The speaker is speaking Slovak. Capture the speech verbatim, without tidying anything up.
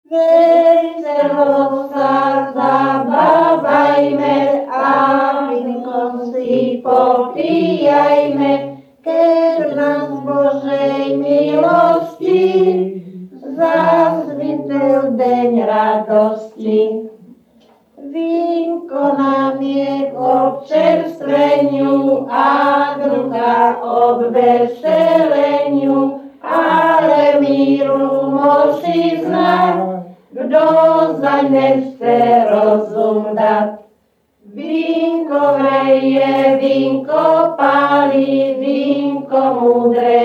Veselo sa zabávajme a vínkom si popíjajme, keď nás Božej milosti zazvitel deň radosti. Vínko nám je k občerstveniu a druga obveseleniu, ale míru moci znať, kdo zaň nechce rozum dať. Vínko vreje, vínko pálí, vínko múdre